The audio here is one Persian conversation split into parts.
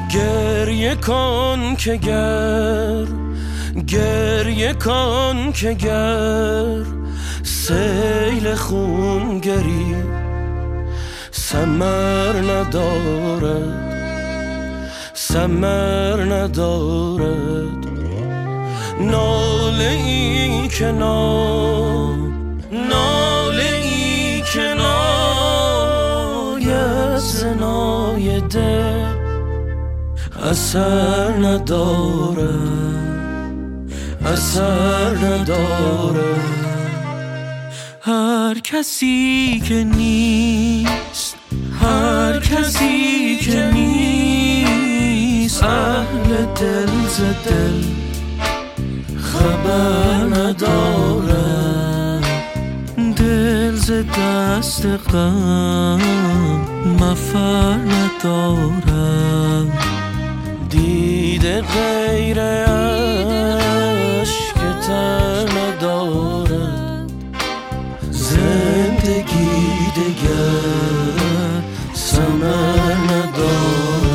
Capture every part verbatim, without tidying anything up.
گریه کن که گر گریه کن که گر سیل خون گری ثمر ندارد ثمر ندارد. ناله ای که نا ناله ای که ناید زنای دل اثر ندارد اثر ندارد. هر کسی که نیست هر کسی که نیست اهل دل ز دل خبر ندارد. دل ز دست غم مفر ندارد. دیده غیر اشک تر ندارد. زندگی دگر ثمر ندارد.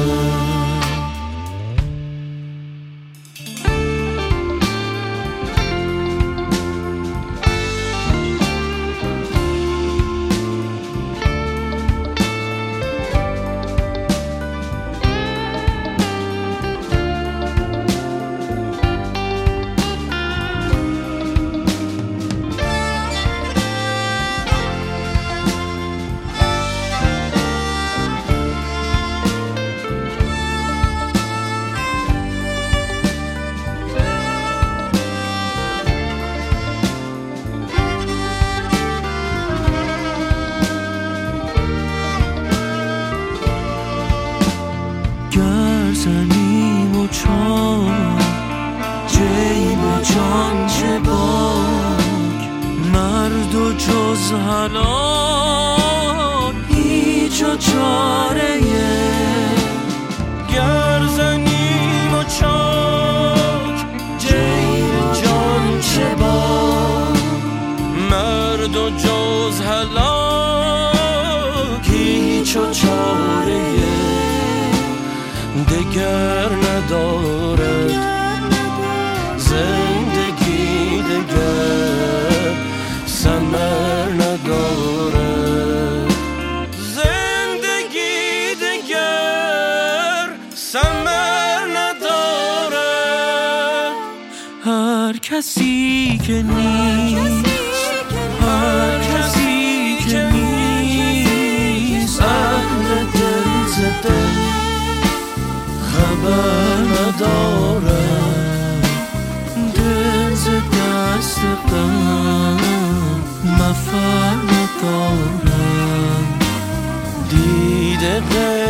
زنیم و چاک جیب جان چه باک مرد و جز حلال هیچ و چاره. گر زنیم و چاک جیب جان چه باک مرد و جز حلال هیچ و چاره دگر ندارد. زندگی دگر ثمر ندارد. زندگی دگر ثمر ندارد. هر کسی که نیست هر کسی که نیست اهل دل ز دل خبر ندارد. دل ز دست غم مفر ندارد. دیده